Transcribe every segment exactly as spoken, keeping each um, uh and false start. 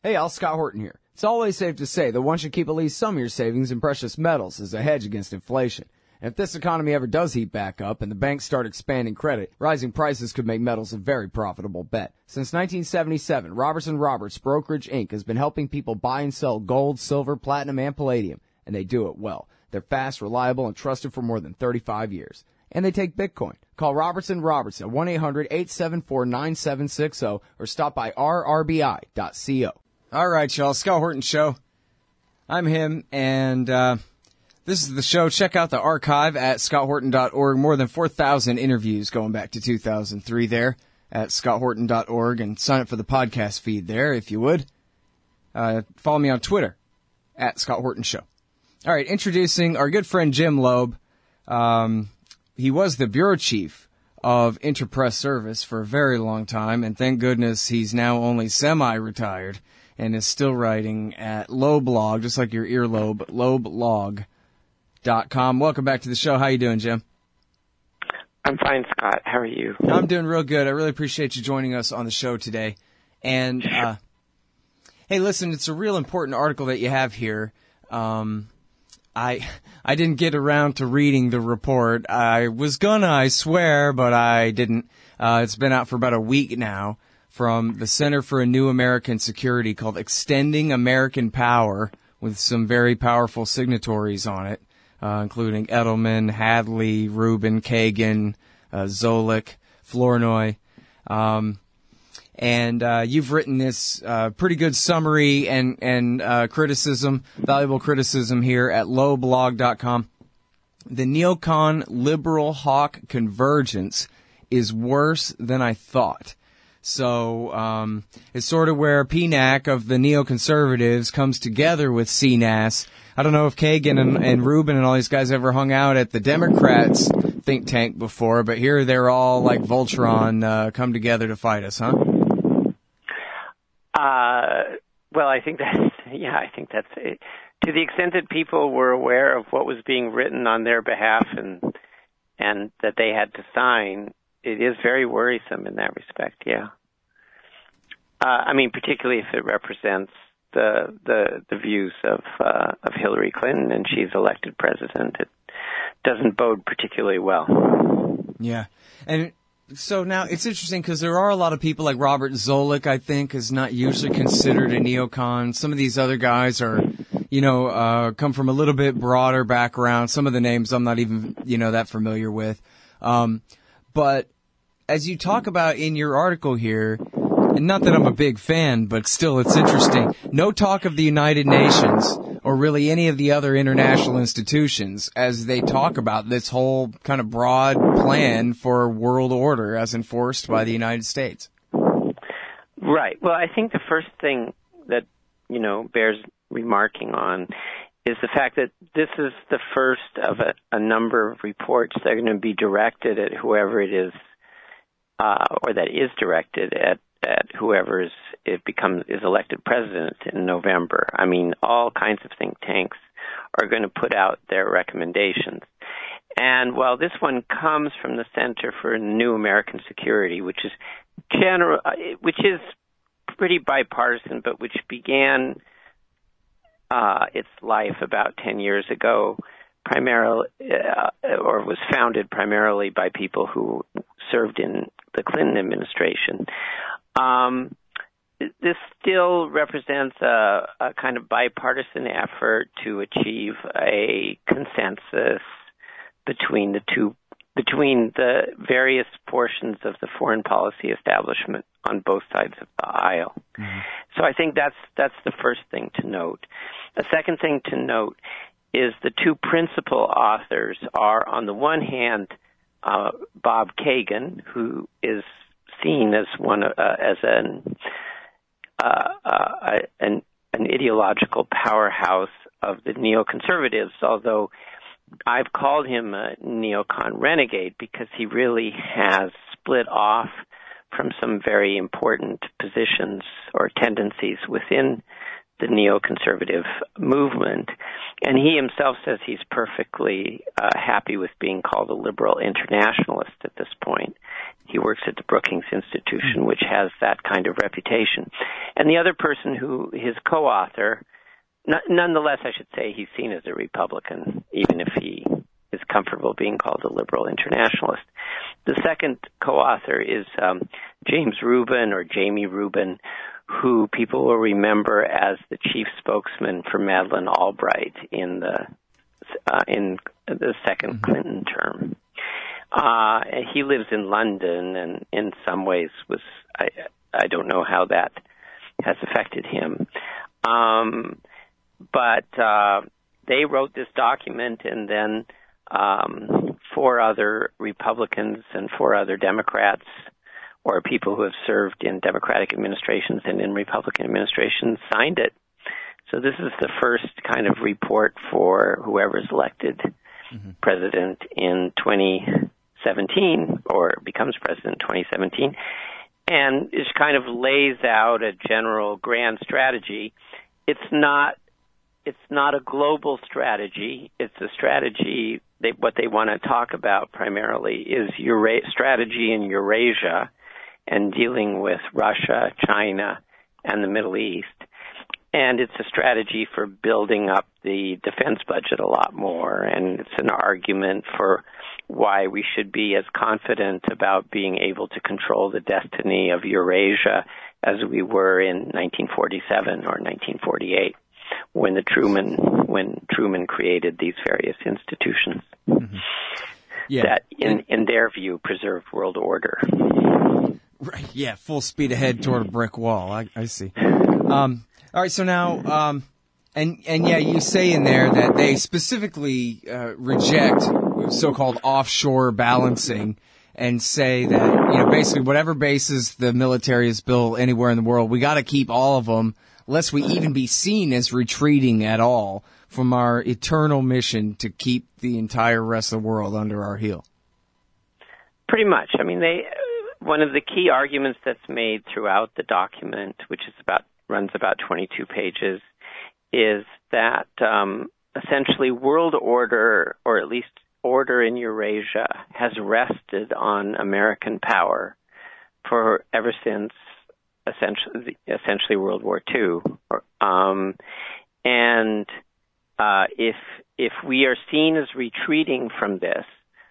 Hey, Al, Scott Horton here. It's always safe to say that one should keep at least some of your savings in precious metals as a hedge against inflation. And if this economy ever does heat back up and the banks start expanding credit, rising prices could make metals a very profitable bet. Since nineteen seventy-seven, Robertson Roberts Brokerage Incorporated has been helping people buy and sell gold, silver, platinum, and palladium, and they do it well. They're fast, reliable, and trusted for more than thirty-five years. And they take Bitcoin. Call Robertson Roberts at one eight hundred eight seven four nine seven six zero or stop by r r b i dot co. All right, y'all. Scott Horton Show. I'm him, and uh, this is the show. Check out the archive at scott horton dot org. More than four thousand interviews going back to two thousand three there at scott horton dot org, and sign up for the podcast feed there if you would. Uh, follow me on Twitter at Scott Horton Show. All right, introducing our good friend Jim Loeb. Um, he was the bureau chief of Interpress Service for a very long time, and thank goodness he's now only semi-retired and is still writing at Loblog, just like your earlobe, loblog dot com. Welcome back to the show. How you doing, Jim? I'm fine, Scott. How are you? I'm doing real good. I really appreciate you joining us on the show today. And, uh, hey, listen, it's a real important article that you have here. Um, I I didn't get around to reading the report. I was gonna, I swear, but I didn't. Uh, it's been out for about a week now from the Center for a New American Security called Extending American Power, with some very powerful signatories on it, uh, including Edelman, Hadley, Rubin, Kagan, uh, Zolik, Flournoy. Um, and uh, you've written this uh, pretty good summary and, and uh, criticism, valuable criticism here at loblog dot com. The neocon liberal hawk convergence is worse than I thought. So um, it's sort of where P NAC of the neoconservatives comes together with C N A S. I don't know if Kagan and, and Rubin and all these guys ever hung out at the Democrats think tank before, but here they're all like Voltron uh, come together to fight us, huh? Uh, well, I think that's, yeah, I think that's it. To the extent that people were aware of what was being written on their behalf and and that they had to sign, it is very worrisome in that respect, yeah. Uh, I mean, particularly if it represents the the, the views of uh, of Hillary Clinton and she's elected president, it doesn't bode particularly well. Yeah, and so now it's interesting because there are a lot of people like Robert Zolik, I think, is not usually considered a neocon. Some of these other guys are, you know, uh, come from a little bit broader background. Some of the names I'm not even, you know, that familiar with. Um, but as you talk about in your article here, and not that I'm a big fan, but still it's interesting, no talk of the United Nations or really any of the other international institutions as they talk about this whole kind of broad plan for world order as enforced by the United States. Right. Well, I think the first thing that, you know, bears remarking on is the fact that this is the first of a, a number of reports that are going to be directed at whoever it is, uh, or that is directed at, at whoever is it becomes is elected president in November. I mean, all kinds of think tanks are going to put out their recommendations. And while this one comes from the Center for New American Security, which is general, which is pretty bipartisan, but which began uh, its life about ten years ago, primarily, uh, or was founded primarily by people who served in the Clinton administration. Um, this still represents a, a kind of bipartisan effort to achieve a consensus between the two, between the various portions of the foreign policy establishment on both sides of the aisle. Mm-hmm. So I think that's that's the first thing to note. The second thing to note is the two principal authors are, on the one hand, uh, Bob Kagan, who is seen as one uh, as an, uh, uh, an an ideological powerhouse of the neoconservatives, although I've called him a neocon renegade because he really has split off from some very important positions or tendencies within the neoconservative movement. And he himself says he's perfectly uh, happy with being called a liberal internationalist at this point. He works at the Brookings Institution, which has that kind of reputation. And the other person who, his co-author, n- nonetheless, I should say he's seen as a Republican, even if he is comfortable being called a liberal internationalist. The second co-author is um, James Rubin, or Jamie Rubin, who people will remember as the chief spokesman for Madeleine Albright in the uh, in the second Clinton term. Uh, he lives in London, and in some ways was I I don't know how that has affected him, um, but uh, they wrote this document, and then um, four other Republicans and four other Democrats, or people who have served in Democratic administrations and in Republican administrations, signed it. So this is the first kind of report for whoever's elected mm-hmm. president in twenty seventeen, or becomes president in twenty seventeen, and it kind of lays out a general grand strategy. It's not it's not a global strategy. It's a strategy. They, what they want to talk about primarily is Eura- strategy in Eurasia and dealing with Russia, China, and the Middle East. And it's a strategy for building up the defense budget a lot more, and it's an argument for why we should be as confident about being able to control the destiny of Eurasia as we were in nineteen forty-seven or nineteen forty-eight, when the Truman when Truman created these various institutions mm-hmm. yeah. that, in, in their view, preserved world order. Right. Yeah. Full speed ahead toward a brick wall. I, I see. Um, all right. So now, um, and and yeah, you say in there that they specifically uh, reject so-called offshore balancing and say that, you know, basically whatever bases the military is built anywhere in the world, we got to keep all of them, lest we even be seen as retreating at all from our eternal mission to keep the entire rest of the world under our heel. Pretty much. I mean, they. One of the key arguments that's made throughout the document, which is about runs about twenty-two pages, is that um, essentially world order, or at least order in Eurasia, has rested on American power for ever since essentially, essentially World War Two. Um, and uh, if if we are seen as retreating from this,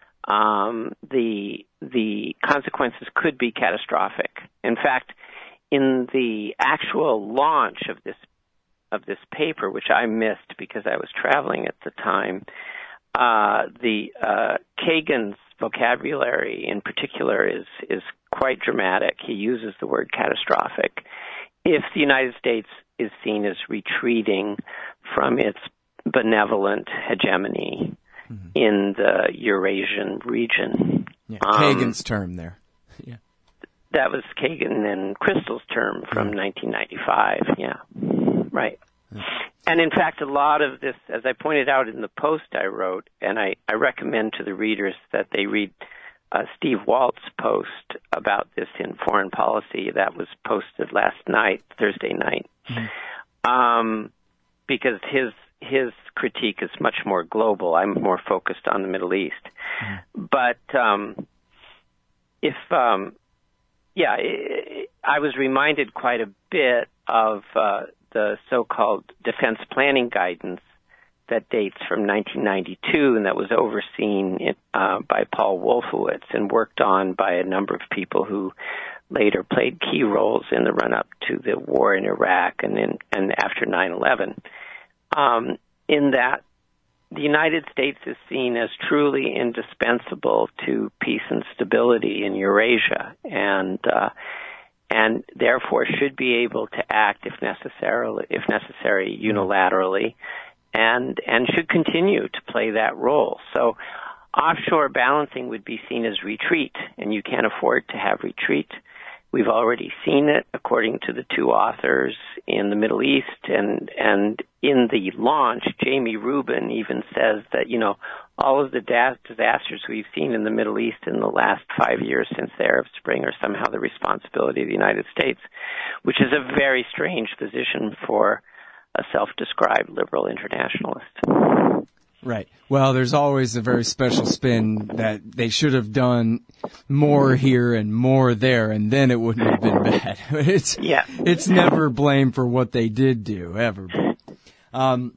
um, the the consequences could be catastrophic. In fact, in the actual launch of this of this paper, which I missed because I was traveling at the time, uh, the uh, Kagan's vocabulary in particular is is quite dramatic. He uses the word catastrophic. If the United States is seen as retreating from its benevolent hegemony mm-hmm. in the Eurasian region. Yeah, Kagan's um, term there. Yeah. That was Kagan and Kristol's term from mm-hmm. nineteen ninety-five. Yeah, right. Mm-hmm. And in fact, a lot of this, as I pointed out in the post I wrote, and I, I recommend to the readers that they read uh, Steve Walt's post about this in Foreign Policy that was posted last night, Thursday night, mm-hmm. um, because his his critique is much more global. I'm more focused on the Middle East. Mm-hmm. But um, if, um, yeah, it, I was reminded quite a bit of uh, the so-called defense planning guidance that dates from nineteen ninety-two and that was overseen uh, by Paul Wolfowitz and worked on by a number of people who later played key roles in the run-up to the war in Iraq and in, and after nine eleven. Um, in that the United States is seen as truly indispensable to peace and stability in Eurasia, and uh, and therefore should be able to act if necessarily, if necessary, unilaterally, and and should continue to play that role. So, offshore balancing would be seen as retreat, and you can't afford to have retreat. We've already seen it, according to the two authors, in the Middle East, and and in the launch, Jamie Rubin even says that, you know, all of the da- disasters we've seen in the Middle East in the last five years since the Arab Spring are somehow the responsibility of the United States, which is a very strange position for a self-described liberal internationalist. Right. Well, there's always a very special spin that they should have done more here and more there, and then it wouldn't have been bad. It's yeah. It's never blame for what they did do, ever. Um,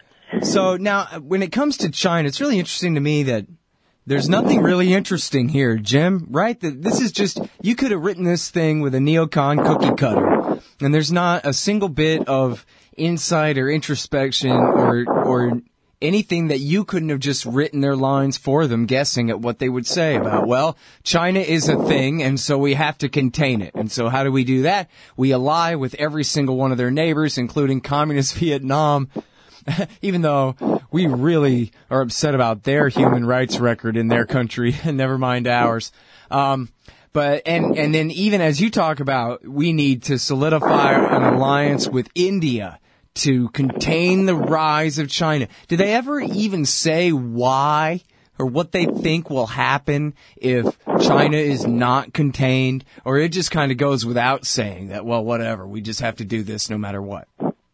so now, when it comes to China, it's really interesting to me that there's nothing really interesting here, Jim, right? This is just, you could have written this thing with a neocon cookie cutter, and there's not a single bit of insight or introspection or or anything that you couldn't have just written their lines for them, guessing at what they would say about, well, China is a thing, and so we have to contain it. And so how do we do that? We ally with every single one of their neighbors, including communist Vietnam, even though we really are upset about their human rights record in their country, and never mind ours. Um, but, and, and then even as you talk about, we need to solidify an alliance with India to contain the rise of China. Do they ever even say why or what they think will happen if China is not contained? Or it just kind of goes without saying that, well, whatever, we just have to do this no matter what?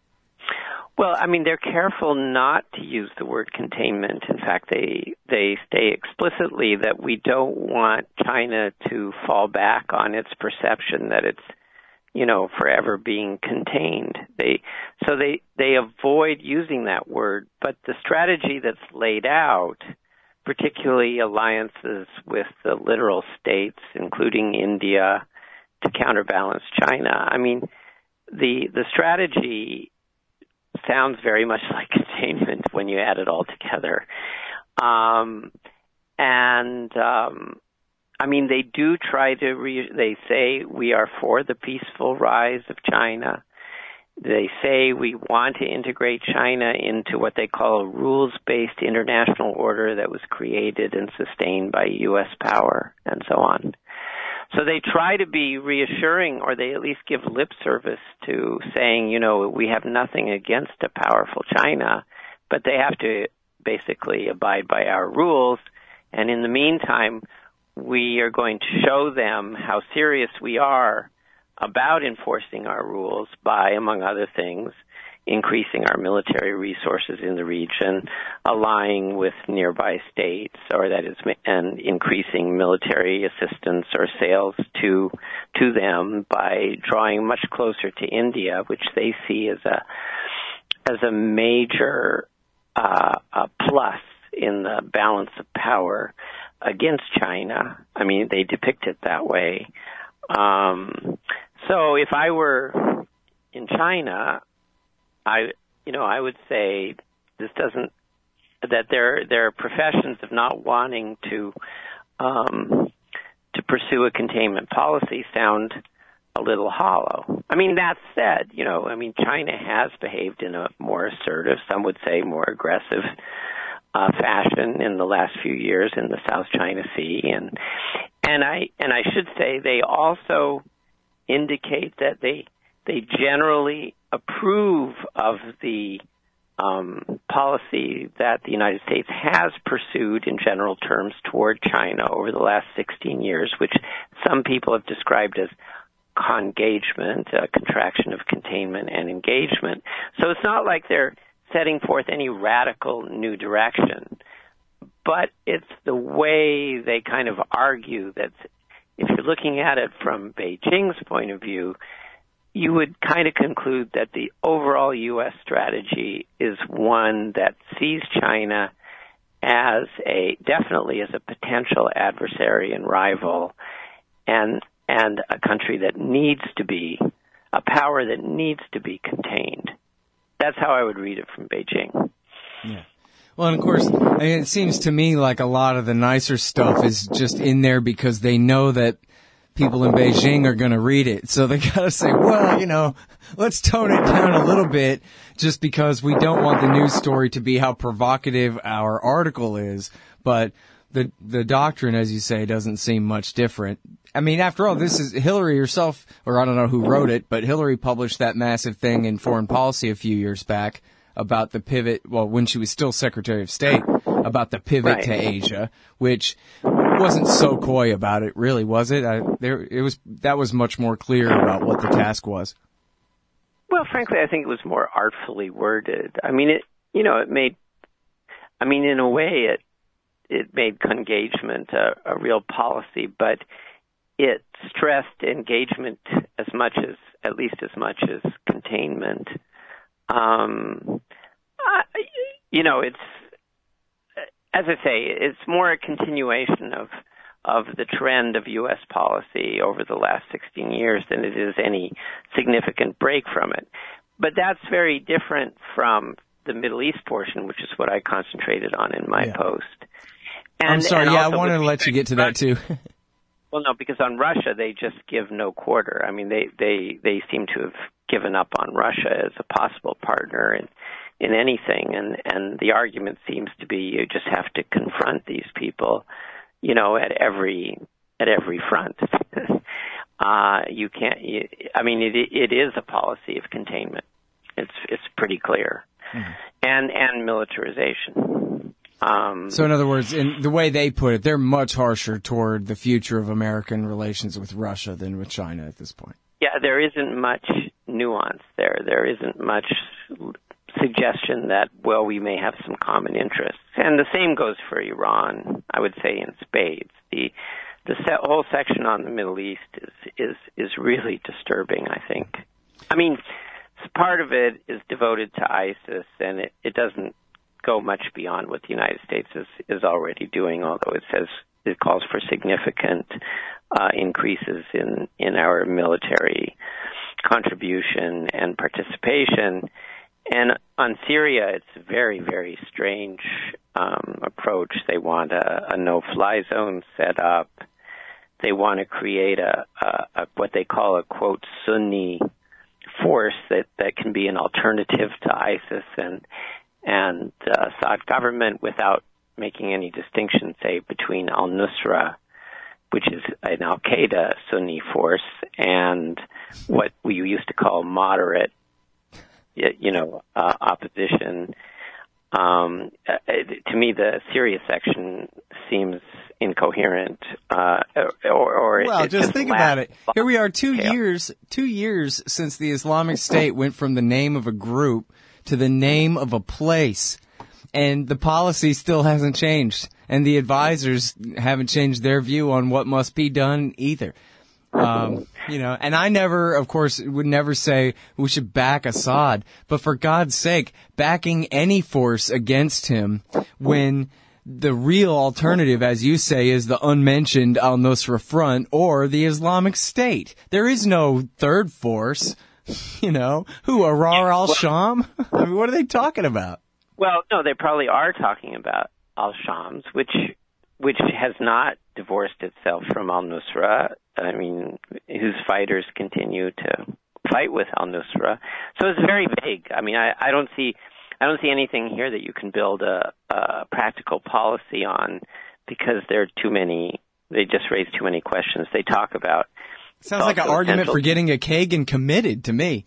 Well, I mean, they're careful not to use the word containment. In fact, they they say explicitly that we don't want China to fall back on its perception that it's, you know, forever being contained. They so they they avoid using that word, but the strategy that's laid out, particularly alliances with the littoral states, including India, to counterbalance China. I mean, the the strategy sounds very much like containment when you add it all together. Um, and um I mean, they do try to, re- they say we are for the peaceful rise of China. They say we want to integrate China into what they call a rules-based international order that was created and sustained by U S power, and so on. So they try to be reassuring, or they at least give lip service to saying, you know, we have nothing against a powerful China, but they have to basically abide by our rules. And in the meantime, we are going to show them how serious we are about enforcing our rules by, among other things, increasing our military resources in the region, allying with nearby states, or that is, and increasing military assistance or sales to to them by drawing much closer to India, which they see as a as a major uh, a plus in the balance of power against China. I mean, they depict it that way. Um, so if I were in China, I, you know, I would say this doesn't, that their their professions of not wanting to um, to pursue a containment policy sound a little hollow. I mean, that said, you know, I mean, China has behaved in a more assertive, some would say more aggressive uh, fashion in the last few years in the South China Sea, and and I and I should say they also indicate that they they generally approve of the um, policy that the United States has pursued in general terms toward China over the last sixteen years, which some people have described as congagement, a contraction of containment and engagement. So it's not like they're setting forth any radical new direction, but it's the way they kind of argue that if you're looking at it from Beijing's point of view, you would kind of conclude that the overall U S strategy is one that sees China as a, definitely as a potential adversary and rival, and and a country that needs to be, a power that needs to be contained. That's how I would read it from Beijing. Yeah. Well, and of course, I mean, it seems to me like a lot of the nicer stuff is just in there because they know that people in Beijing are going to read it. So they got to say, well, you know, let's tone it down a little bit just because we don't want the news story to be how provocative our article is. But the the doctrine, as you say, doesn't seem much different. I mean, after all, this is Hillary herself, or I don't know who wrote it, but Hillary published that massive thing in Foreign Policy a few years back about the pivot, well, when she was still Secretary of State, about the pivot right. to Asia, which wasn't so coy about it, really, was it? I, there, it was. That was much more clear about what the task was. Well, frankly, I think it was more artfully worded. I mean, it, you know, it made, I mean, in a way, it, it made engagement a, a real policy, but it stressed engagement as much as, at least as much as containment. Um, I, you know, it's, as I say, it's more a continuation of of the trend of U S policy over the last sixteen years than it is any significant break from it. But that's very different from the Middle East portion, which is what I concentrated on in my yeah. post. And, I'm sorry, and yeah, I also wanted to with let you get to that too. Well, no, because on Russia, they just give no quarter. I mean, they, they, they seem to have given up on Russia as a possible partner in, in anything. And, and the argument seems to be you just have to confront these people, you know, at every, at every front. uh, you can't, you, I mean, it, it is a policy of containment. It's, it's pretty clear. Mm-hmm. And, and militarization. Um, so in other words, in the way they put it, they're much harsher toward the future of American relations with Russia than with China at this point. Yeah, there isn't much nuance there. There isn't much suggestion that, well, we may have some common interests. And the same goes for Iran, I would say, in spades. The the se- whole section on the Middle East is, is, is really disturbing, I think. I mean, part of it is devoted to ISIS, and it, it doesn't go much beyond what the United States is, is already doing, although it says it calls for significant uh, increases in, in our military contribution and participation. And on Syria, it's a very, very strange um, approach. They want a, a no-fly zone set up. They want to create a, a, a what they call a, quote, Sunni force that, that can be an alternative to ISIS and and the Assad government without making any distinction, say, between al-Nusra, which is an al-Qaeda Sunni force, and what we used to call moderate, you know, uh, opposition. Um, to me, the Syria section seems incoherent. Uh, or, or well, it just, just think about it. Here we are, two chaos. years, two years since the Islamic State went from the name of a group to the name of a place, and the policy still hasn't changed, and the advisors haven't changed their view on what must be done either. Um, you know, and I never, of course, would never say we should back Assad, but for God's sake, backing any force against him when the real alternative, as you say, is the unmentioned al-Nusra Front or the Islamic State. There is no third force. You know, who, Arar al-Sham? I mean, what are they talking about? Well, no, they probably are talking about al-Shams, which which has not divorced itself from al-Nusra. I mean, whose fighters continue to fight with al-Nusra. So it's very vague. I mean, I, I don't see I don't see anything here that you can build a, a practical policy on because there are too many. They just raise too many questions. They talk about. Sounds like an argument for getting a Kagan committed to me.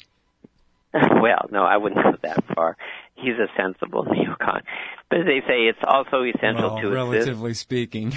Well, no, I wouldn't go that far. He's a sensible neocon. But as they say, it's also essential well, to relatively assist. speaking.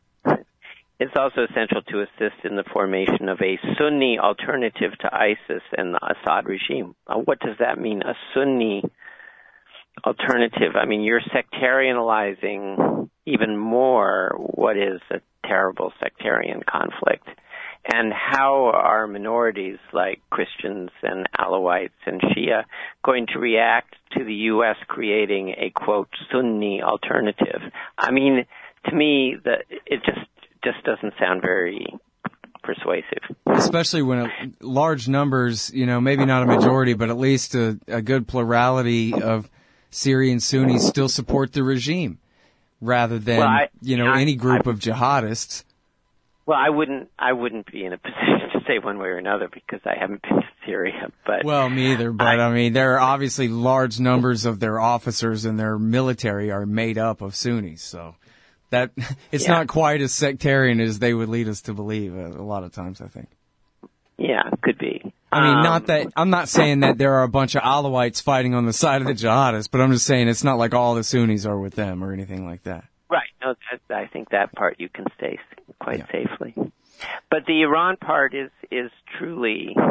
It's also essential to assist in the formation of a Sunni alternative to ISIS and the Assad regime. Uh, what does that mean, a Sunni alternative? I mean, you're sectarianizing even more what is a terrible sectarian conflict. And how are minorities like Christians and Alawites and Shia going to react to the U S creating a, quote, Sunni alternative? I mean, to me, the, it just just doesn't sound very persuasive. Especially when a, large numbers, you know, maybe not a majority, but at least a, a good plurality of Syrian Sunnis still support the regime rather than, well, I, you know, I, any group I, of jihadists. Well, I wouldn't. I wouldn't be in a position to say one way or another because I haven't been to Syria. But well, me either. But I, I mean, there are obviously large numbers of their officers and their military are made up of Sunnis. So that it's yeah. not quite as sectarian as they would lead us to believe. A, a lot of times, I think. Yeah, could be. I mean, um, not that I'm not saying that there are a bunch of Alawites fighting on the side of the jihadists, but I'm just saying it's not like all the Sunnis are with them or anything like that. Right. No, that, I think that part you can say quite yeah. safely. But the Iran part is is truly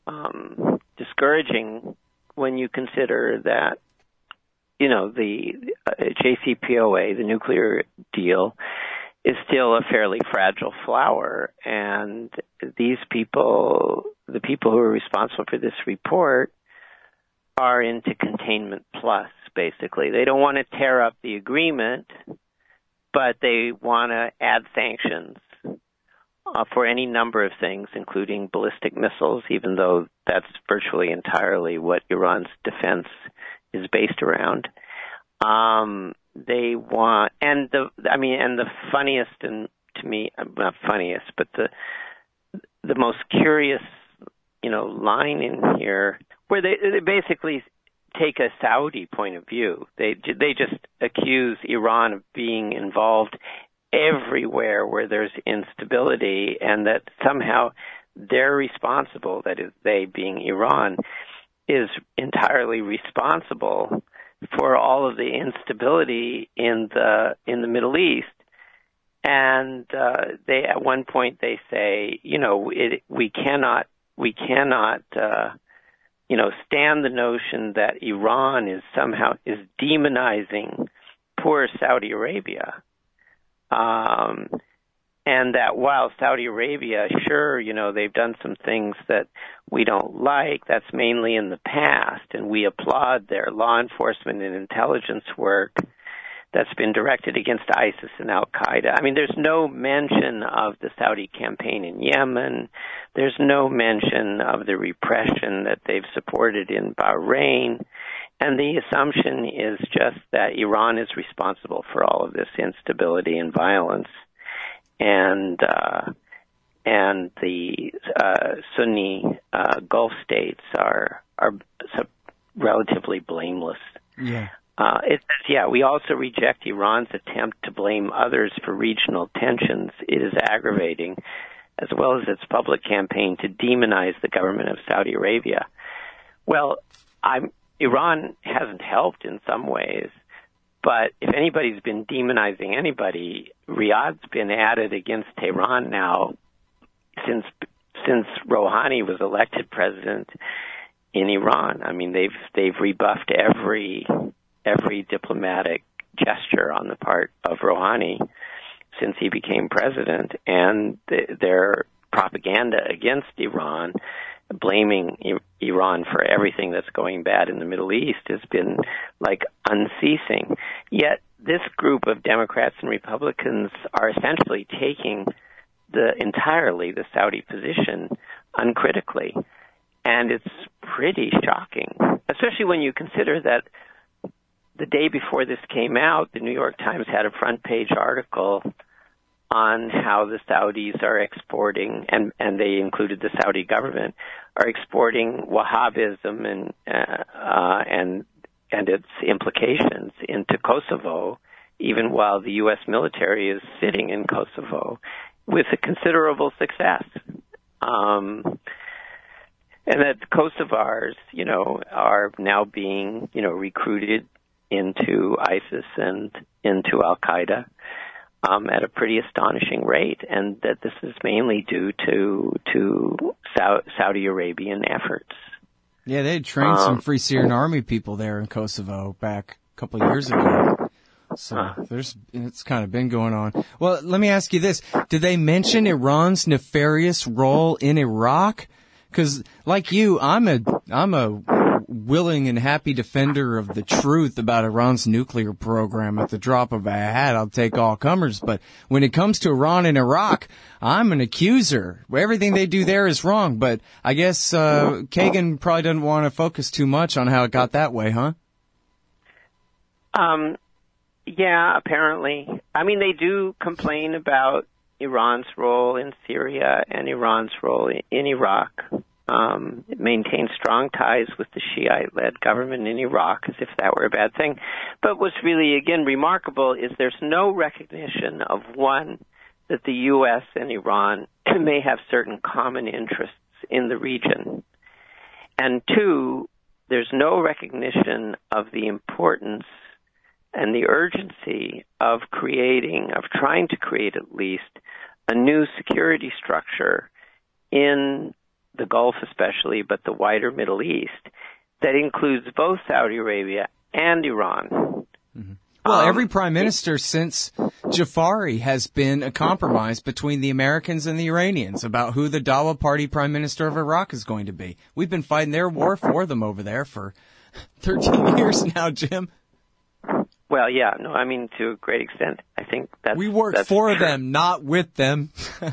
um, discouraging when you consider that, you know, the uh, J C P O A, the nuclear deal, is still a fairly fragile flower. And these people, the people who are responsible for this report, are into containment plus, basically. They don't want to tear up the agreement, but they want to add sanctions uh, for any number of things, including ballistic missiles, even though that's virtually entirely what Iran's defense is based around. Um, they want, and the, I mean, and the funniest, and to me, not funniest, but the the most curious, you know, line in here, where they, they basically take a Saudi point of view. They they just accuse Iran of being involved everywhere where there's instability, and that somehow they're responsible, that is, they being Iran, is entirely responsible for all of the instability in the in the Middle East. And uh, they, at one point, they say, you know, it, we cannot we cannot uh, you know stand the notion that Iran is somehow is demonizing poor Saudi Arabia. Um, and that while Saudi Arabia, sure, you know, they've done some things that we don't like, that's mainly in the past, and we applaud their law enforcement and intelligence work that's been directed against ISIS and Al-Qaeda. I mean, there's no mention of the Saudi campaign in Yemen. There's no mention of the repression that they've supported in Bahrain. And the assumption is just that Iran is responsible for all of this instability and violence. And uh, and the uh, Sunni uh, Gulf states are are relatively blameless. Yeah. Uh, it says, yeah, we also reject Iran's attempt to blame others for regional tensions. It is aggravating, as well as its public campaign to demonize the government of Saudi Arabia. Well, I'm, Iran hasn't helped in some ways. But if anybody's been demonizing anybody, Riyadh's been at it against Tehran now since since Rouhani was elected president in Iran. I mean, they've they've rebuffed every every diplomatic gesture on the part of Rouhani since he became president, and the, their propaganda against Iran, blaming I- Iran for everything that's going bad in the Middle East, has been like unceasing. Yet this group of Democrats and Republicans are essentially taking the entirely the Saudi position uncritically. And it's pretty shocking, especially when you consider that the day before this came out, the New York Times had a front page article on how the Saudis are exporting, and, and they included the Saudi government, are exporting Wahhabism and uh, uh, and and its implications into Kosovo, even while the U S military is sitting in Kosovo with a considerable success. Um, and that Kosovars, you know, are now being, you know, recruited into ISIS and into Al-Qaeda um, at a pretty astonishing rate, and that this is mainly due to to Saudi Arabian efforts. Yeah, they had trained um, some Free Syrian Army people there in Kosovo back a couple of years ago. So uh, there's it's kind of been going on. Well, let me ask you this. Did they mention Iran's nefarious role in Iraq? Because, like you, I'm a I'm a willing and happy defender of the truth about Iran's nuclear program. At the drop of a hat, I'll take all comers. But when it comes to Iran and Iraq, I'm an accuser. Everything they do there is wrong. But I guess uh, Kagan probably doesn't want to focus too much on how it got that way, huh? Um, yeah, apparently. I mean, they do complain about Iran's role in Syria and Iran's role in Iraq. Um, it maintains strong ties with the Shiite-led government in Iraq, as if that were a bad thing. But what's really, again, remarkable is there's no recognition of, one, that the U S and Iran may have certain common interests in the region, and two, there's no recognition of the importance and the urgency of creating, of trying to create at least, a new security structure in the Gulf especially, but the wider Middle East, that includes both Saudi Arabia and Iran. Mm-hmm. Well, um, every prime minister since Jafari has been a compromise between the Americans and the Iranians about who the Dawa Party prime minister of Iraq is going to be. We've been fighting their war for them over there for thirteen years now, Jim. Well, yeah, no, I mean, to a great extent, I think that's... We work that's for true. them, not with them.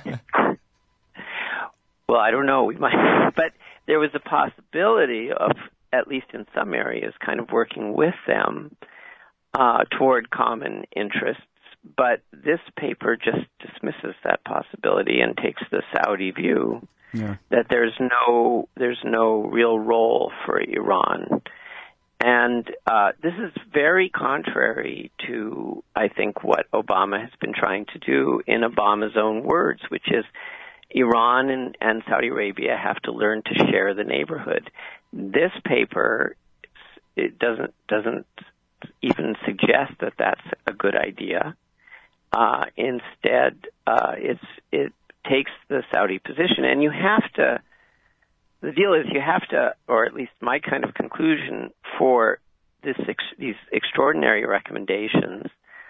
Well, I don't know. We might, but there was a possibility of, at least in some areas, kind of working with them uh, toward common interests. But this paper just dismisses that possibility and takes the Saudi view yeah. that there's no there's no real role for Iran. And uh, this is very contrary to, I think, what Obama has been trying to do in Obama's own words, which is Iran and, and Saudi Arabia have to learn to share the neighborhood. This paper, it doesn't doesn't even suggest that that's a good idea. Uh, instead, uh, it's it takes the Saudi position, and you have to. The deal is you have to, or at least my kind of conclusion for this ex, these extraordinary recommendations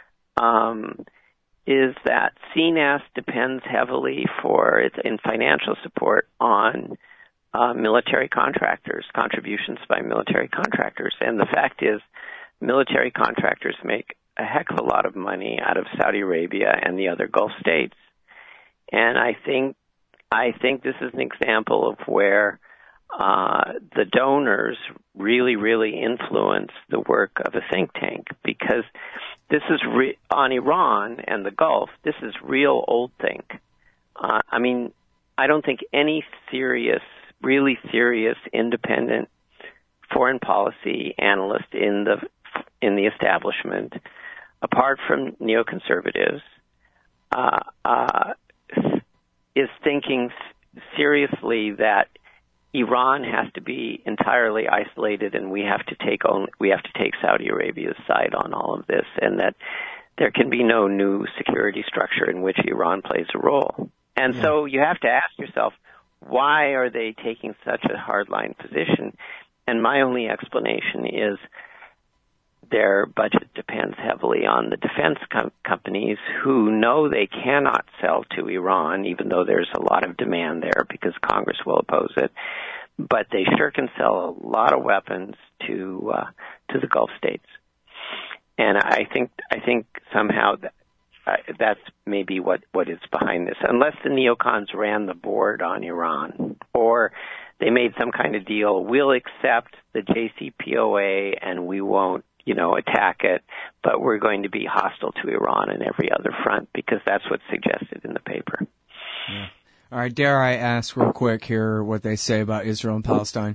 um, is that C N A S depends heavily for its in financial support on uh, military contractors, contributions by military contractors, and the fact is, military contractors make a heck of a lot of money out of Saudi Arabia and the other Gulf states, and I think. I think this is an example of where uh, the donors really, really influence the work of a think tank, because this is re- on Iran and the Gulf. This is real old think. Uh, I mean, I don't think any serious, really serious, independent foreign policy analyst in the in the establishment, apart from neoconservatives, uh, uh, is thinking seriously that Iran has to be entirely isolated, and we have to take only, we have to take Saudi Arabia's side on all of this, and that there can be no new security structure in which Iran plays a role. And yeah. so you have to ask yourself, why are they taking such a hardline position? And my only explanation is their budget depends heavily on the defense com- companies who know they cannot sell to Iran, even though there's a lot of demand there because Congress will oppose it. But they sure can sell a lot of weapons to uh, to the Gulf states. And I think I think somehow that, uh, that's maybe what, what is behind this. Unless the neocons ran the board on Iran, or they made some kind of deal, we'll accept the J C P O A and we won't, you know, attack it, but we're going to be hostile to Iran in every other front, because that's what's suggested in the paper. Yeah. All right, dare I ask real quick here what they say about Israel and Palestine?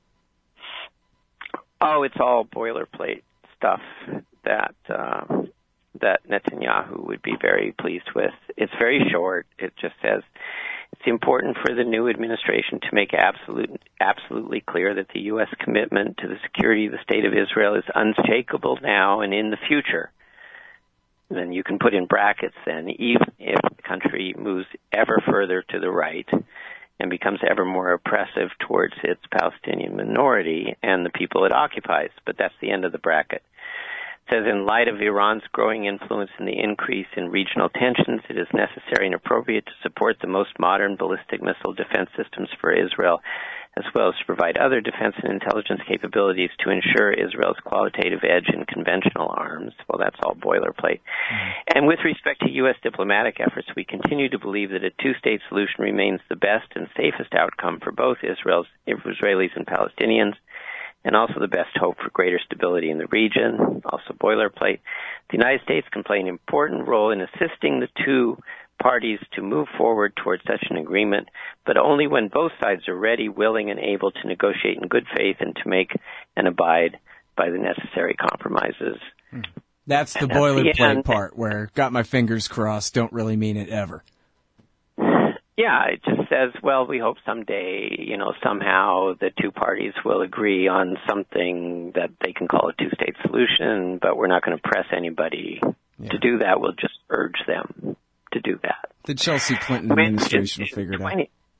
Oh, it's all boilerplate stuff that uh, that Netanyahu would be very pleased with. It's very short. It just says, it's important for the new administration to make absolute, absolutely clear that the U S commitment to the security of the State of Israel is unshakable now and in the future. And then you can put in brackets then, even if the country moves ever further to the right and becomes ever more oppressive towards its Palestinian minority and the people it occupies. But that's the end of the bracket. It says, in light of Iran's growing influence and the increase in regional tensions, it is necessary and appropriate to support the most modern ballistic missile defense systems for Israel, as well as to provide other defense and intelligence capabilities to ensure Israel's qualitative edge in conventional arms. Well, that's all boilerplate. Mm-hmm. And with respect to U S diplomatic efforts, we continue to believe that a two-state solution remains the best and safest outcome for both Israel's, Israelis and Palestinians, and also the best hope for greater stability in the region, also boilerplate. The United States can play an important role in assisting the two parties to move forward towards such an agreement, but only when both sides are ready, willing, and able to negotiate in good faith and to make and abide by the necessary compromises. That's the boilerplate part where got my fingers crossed, don't really mean it ever. Yeah, it just says, well, we hope someday, you know, somehow the two parties will agree on something that they can call a two-state solution, but we're not going to press anybody yeah. to do that. We'll just urge them to do that. The Chelsea Clinton I mean, administration will figure it out.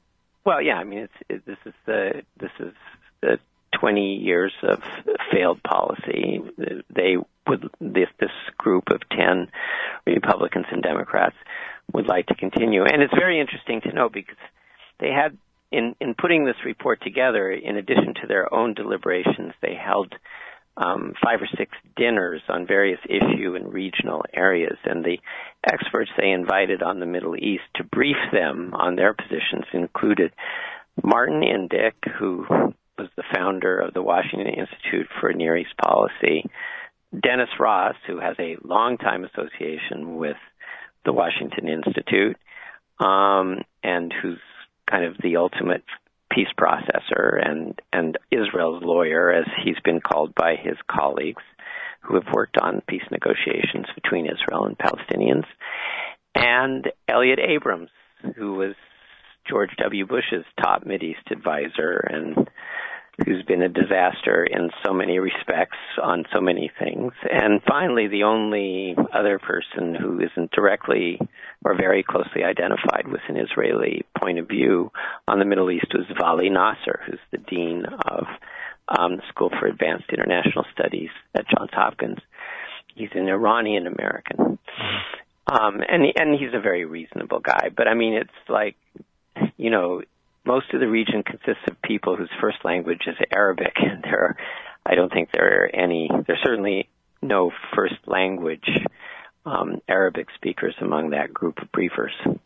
Well, yeah, I mean, it's it, this is the this is the twenty years of failed policy. They would this this group of ten Republicans and Democrats would like to continue, and it's very interesting to note because they had in in putting this report together, in addition to their own deliberations, they held um, five or six dinners on various issue and regional areas, and the experts they invited on the Middle East to brief them on their positions included Martin Indyk, who was the founder of the Washington Institute for Near East Policy, Dennis Ross, who has a long-time association with the Washington Institute, um, and who's kind of the ultimate peace processor and, and Israel's lawyer, as he's been called by his colleagues who have worked on peace negotiations between Israel and Palestinians, and Elliot Abrams, who was George W. Bush's top Mideast advisor and who's been a disaster in so many respects on so many things. And finally, the only other person who isn't directly or very closely identified with an Israeli point of view on the Middle East was Vali Nasser, who's the dean of um, the School for Advanced International Studies at Johns Hopkins. He's an Iranian American. Um, and, and he's a very reasonable guy. But, I mean, it's like, you know, most of the region consists of people whose first language is Arabic, and there are, I don't think there are any, there's certainly no first language um, Arabic speakers among that group of briefers.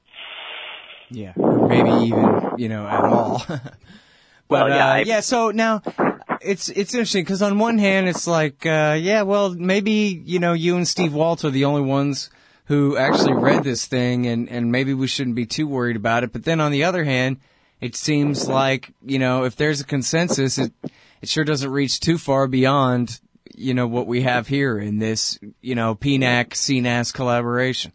Yeah, or maybe even, you know, at all. but, well, yeah, uh, I, yeah, so now, it's it's interesting, because on one hand, it's like, uh, yeah, well, maybe, you know, you and Steve Walt are the only ones who actually read this thing, and, and maybe we shouldn't be too worried about it. But then on the other hand, it seems like, you know, if there's a consensus, it it sure doesn't reach too far beyond, you know, what we have here in this, you know, P N A C, C N A S collaboration.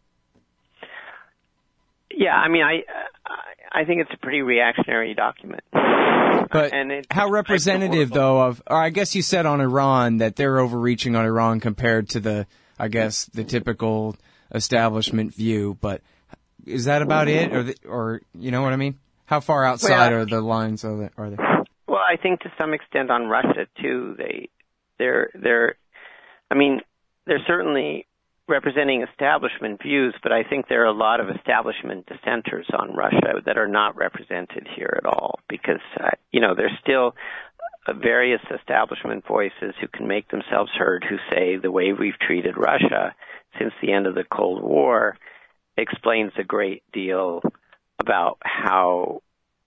Yeah, I mean, I I think it's a pretty reactionary document. But and it, how representative, though, of, or I guess you said on Iran that they're overreaching on Iran compared to the, I guess, the typical establishment view, but is that about it, or, the, or you know what I mean? How far outside well, are the lines are they, are they? Well, I think to some extent on Russia too. They, they're, they're. I mean, they're certainly representing establishment views, but I think there are a lot of establishment dissenters on Russia that are not represented here at all, because uh, you know there's still various establishment voices who can make themselves heard who say the way we've treated Russia since the end of the Cold War explains a great deal about how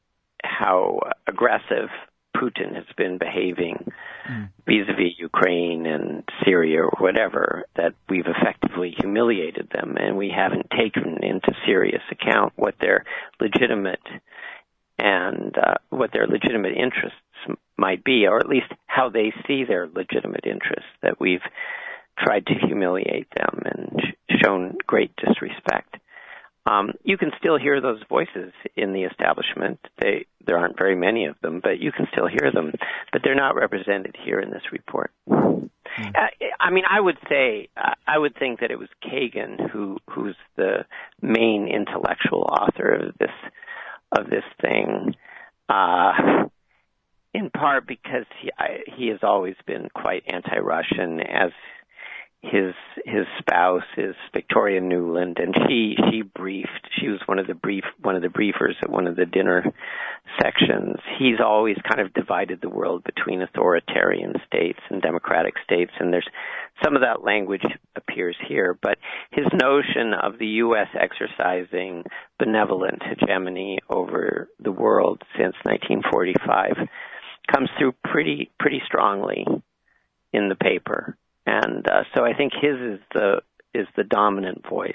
how aggressive Putin has been behaving mm. vis-a-vis Ukraine and Syria or whatever, that we've effectively humiliated them, and we haven't taken into serious account what their legitimate and uh, what their legitimate interests might be, or at least how they see their legitimate interests, that we've tried to humiliate them and sh- shown great disrespect. Um, you can still hear those voices in the establishment. They, there aren't very many of them, but you can still hear them. But they're not represented here in this report. Mm. Uh, I mean, I would say, uh, I would think that it was Kagan who, who's the main intellectual author of this, of this thing. Uh, in part because he, I, he has always been quite anti-Russian, as his his spouse is Victoria Nuland, and she she briefed. She was one of the brief one of the briefers at one of the dinner sections. He's always kind of divided the world between authoritarian states and democratic states, and there's some of that language appears here. But his notion of the U S exercising benevolent hegemony over the world since nineteen forty-five comes through pretty pretty strongly in the paper. And uh, so I think his is the is the dominant voice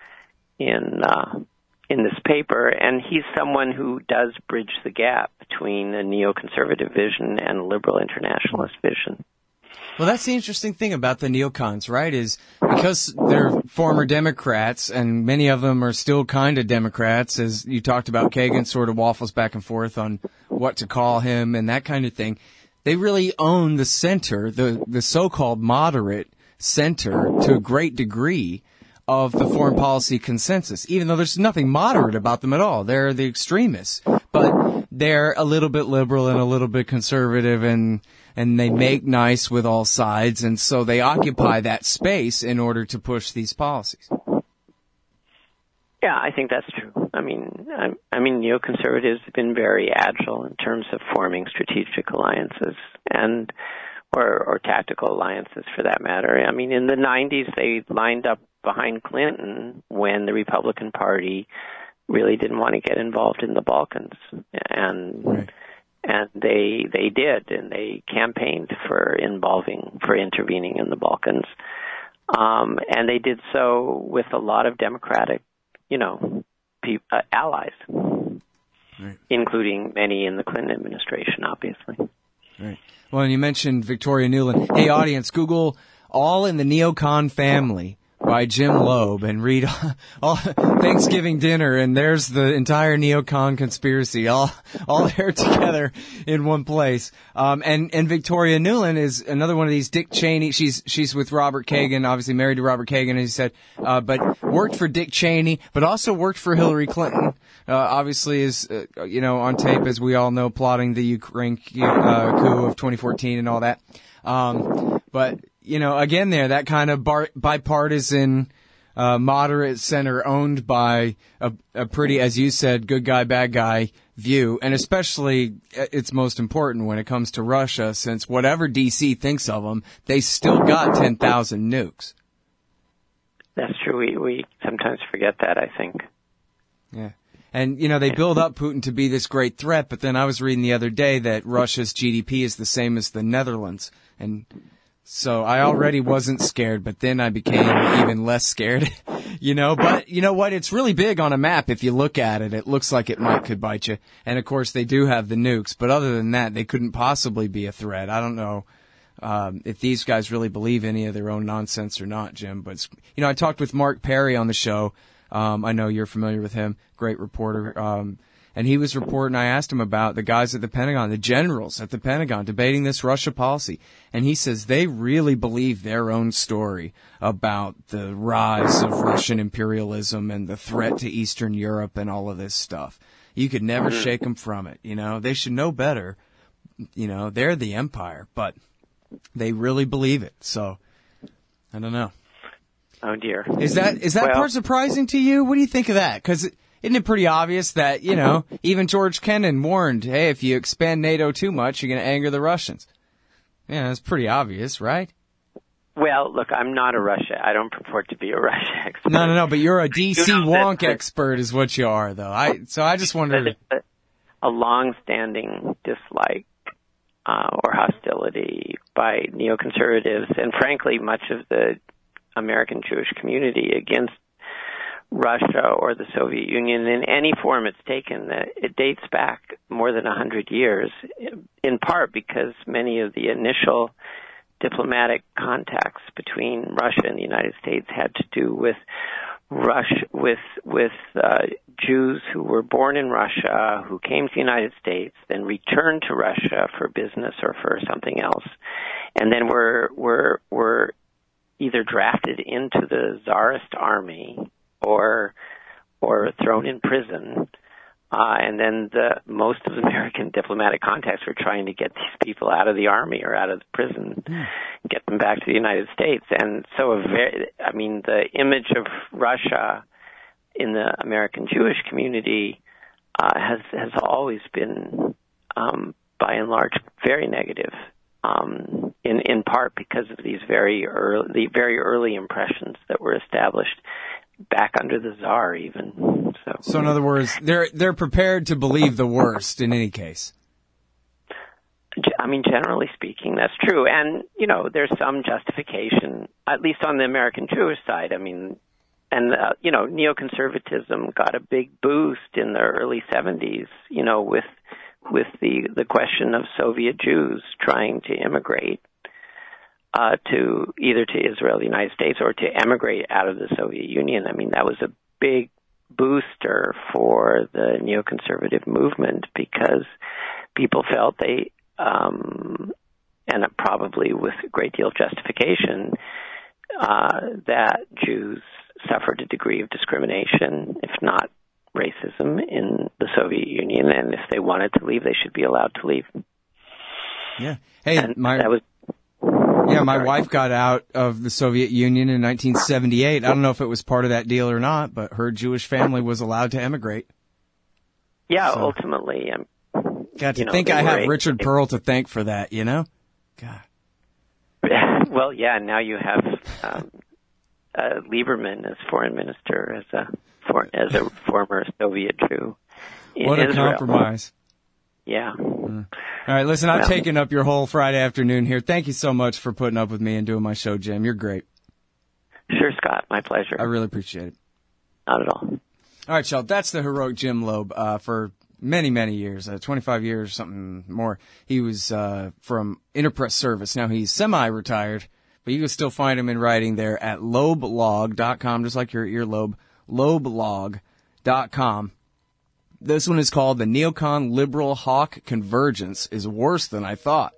in uh, in this paper, and he's someone who does bridge the gap between a neoconservative vision and a liberal internationalist vision. Well, that's the interesting thing about the neocons, right, is because they're former Democrats, and many of them are still kind of Democrats, as you talked about. Kagan sort of waffles back and forth on what to call him and that kind of thing. They really own the center, the, the so-called moderate center, to a great degree of the foreign policy consensus, even though there's nothing moderate about them at all. They're the extremists. but they're a little bit liberal and a little bit conservative, and and they make nice with all sides, and so they occupy that space in order to push these policies. Yeah, I think that's true. I mean, I, I mean, neoconservatives have been very agile in terms of forming strategic alliances and or, or tactical alliances, for that matter. I mean, in the nineties, they lined up behind Clinton when the Republican Party really didn't want to get involved in the Balkans, and right. and they they did, and they campaigned for involving for intervening in the Balkans, um, and they did so with a lot of Democratic, you know, pe- uh, allies, right. including many in the Clinton administration, obviously. Right. Well, and you mentioned Victoria Nuland. Hey, audience, Google All in the Neocon Family by Jim Loeb and read all Thanksgiving dinner, and there's the entire neocon conspiracy all all there together in one place. Um, and and Victoria Nuland is another one of these Dick Cheney. She's she's with Robert Kagan, obviously married to Robert Kagan, as he said, uh, but worked for Dick Cheney, but also worked for Hillary Clinton. Uh, obviously, is uh, you know on tape, as we all know, plotting the Ukraine uh, coup of twenty fourteen and all that. Um, but you know, again, there, that kind of bar- bipartisan, uh, moderate center owned by a, a pretty, as you said, good guy, bad guy view. And especially it's most important when it comes to Russia, since whatever D C thinks of them, they still got ten thousand nukes. That's true. We, we sometimes forget that, I think. Yeah. And, you know, they build up Putin to be this great threat, but then I was reading the other day that Russia's G D P is the same as the Netherlands. And so I already wasn't scared, but then I became even less scared, you know. But you know what? It's really big on a map. If you look at it, it looks like it might could bite you. And, of course, they do have the nukes. But other than that, they couldn't possibly be a threat. I don't know um, if these guys really believe any of their own nonsense or not, Jim. But, you know, I talked with Mark Perry on the show. Um, I know you're familiar with him. Great reporter. Um And he was reporting, I asked him about the guys at the Pentagon, the generals at the Pentagon, debating this Russia policy. And he says they really believe their own story about the rise of Russian imperialism and the threat to Eastern Europe and all of this stuff. You could never shake them from it, you know. They should know better. You know, they're the empire, but they really believe it. So, I don't know. Oh, dear. Is that is that well, part surprising to you? What do you think of that? Because isn't it pretty obvious that, you know, even George Kennan warned, hey, if you expand NATO too much, you're going to anger the Russians. Yeah, it's pretty obvious, right? Well, look, I'm not a Russia. I don't purport to be a Russia expert. No, no, no, but you're a D C You know, wonk that, expert is what you are, though. I So I just wondered. A, a long-standing dislike uh, or hostility by neoconservatives and, frankly, much of the American Jewish community against Russia or the Soviet Union in any form it's taken. It dates back more than one hundred years, in part because many of the initial diplomatic contacts between Russia and the United States had to do with Russia, with with uh, Jews who were born in Russia, who came to the United States, then returned to Russia for business or for something else, and then were were were either drafted into the Tsarist army or or thrown in prison. Uh, and then the most of the American diplomatic contacts were trying to get these people out of the army or out of the prison, mm. get them back to the United States. And so, a very, I mean, the image of Russia in the American Jewish community uh, has has always been, um, by and large, very negative. Um, in in part because of these very early, the very early impressions that were established back under the Tsar, even. So, so in other words, they're they're prepared to believe the worst in any case. I mean, generally speaking, that's true. And, you know, there's some justification, at least on the American Jewish side. I mean, and, uh, you know, neoconservatism got a big boost in the early seventies, you know, with with the, the question of Soviet Jews trying to immigrate uh, to either to Israel, the United States, or to emigrate out of the Soviet Union. I mean, that was a big booster for the neoconservative movement because people felt they, um, and probably with a great deal of justification, uh, that Jews suffered a degree of discrimination, if not racism in the Soviet Union, and if they wanted to leave, they should be allowed to leave. Yeah. Hey, and my that was, yeah, my sorry. wife got out of the Soviet Union in nineteen seventy-eight. I don't know if it was part of that deal or not, but her Jewish family was allowed to emigrate. Yeah, So, ultimately, um, God, to you know, think they I were have a- Richard Pearl to thank for that, you know? God. Well, yeah, now you have um, uh, Lieberman as foreign minister, as a for, as a former Soviet Jew in What a Israel. compromise. Yeah. All right, listen, I've Well, taken up your whole Friday afternoon here. Thank you so much for putting up with me and doing my show, Jim. You're great. Sure, Scott. My pleasure. I really appreciate it. Not at all. All right, y'all, that's the heroic Jim Loeb. Uh, for many, many years, uh, twenty-five years, something more, he was uh, from Interpress Service. Now he's semi-retired, but you can still find him in writing there at loblog dot com, just like your earlobe, loblog dot com. This one is called The Neocon Liberal Hawk Convergence is Worse Than I Thought.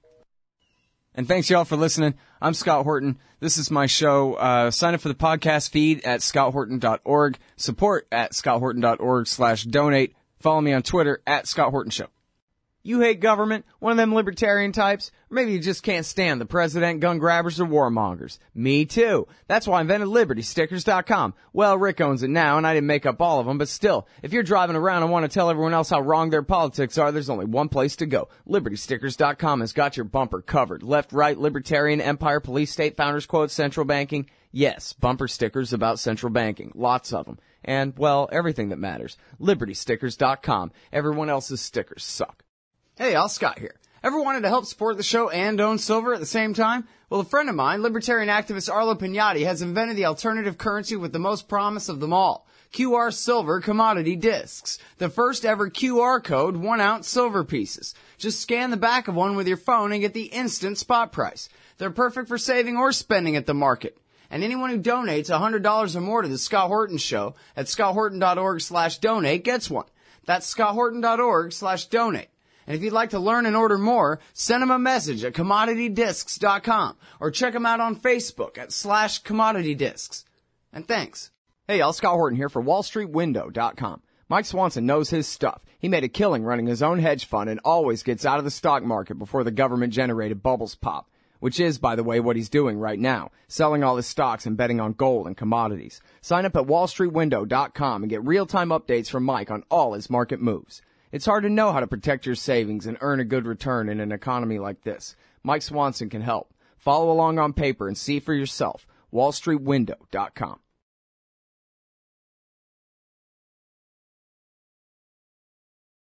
And thanks, y'all, for listening. I'm Scott Horton. This is my show. Uh, sign up for the podcast feed at scott horton dot org. Support at scott horton dot org slash donate. Follow me on Twitter at Scott Horton Show. You hate government? One of them libertarian types? Or maybe you just can't stand the president, gun grabbers, or warmongers. Me too. That's why I invented Liberty Stickers dot com. Well, Rick owns it now, and I didn't make up all of them, but still, if you're driving around and want to tell everyone else how wrong their politics are, there's only one place to go. Liberty Stickers dot com has got your bumper covered. Left, right, libertarian, empire, police, state, founders quote, central banking. Yes, bumper stickers about central banking. Lots of them. And, well, everything that matters. Liberty Stickers dot com. Everyone else's stickers suck. Hey, all Scott here. Ever wanted to help support the show and own silver at the same time? Well, a friend of mine, libertarian activist Arlo Pignatti, has invented the alternative currency with the most promise of them all. Q R Silver Commodity Discs. The first ever Q R code one ounce silver pieces. Just scan the back of one with your phone and get the instant spot price. They're perfect for saving or spending at the market. And anyone who donates one hundred dollars or more to the Scott Horton Show at scott horton dot org slash donate gets one. That's scott horton dot org slash donate. And if you'd like to learn and order more, send them a message at commodity discs dot com or check them out on Facebook at slash commodity discs. And thanks. Hey, y'all, Scott Horton here for wall street window dot com. Mike Swanson knows his stuff. He made a killing running his own hedge fund and always gets out of the stock market before the government-generated bubbles pop, which is, by the way, what he's doing right now, selling all his stocks and betting on gold and commodities. Sign up at wall street window dot com and get real-time updates from Mike on all his market moves. It's hard to know how to protect your savings and earn a good return in an economy like this. Mike Swanson can help. Follow along on paper and see for yourself. wall street window dot com.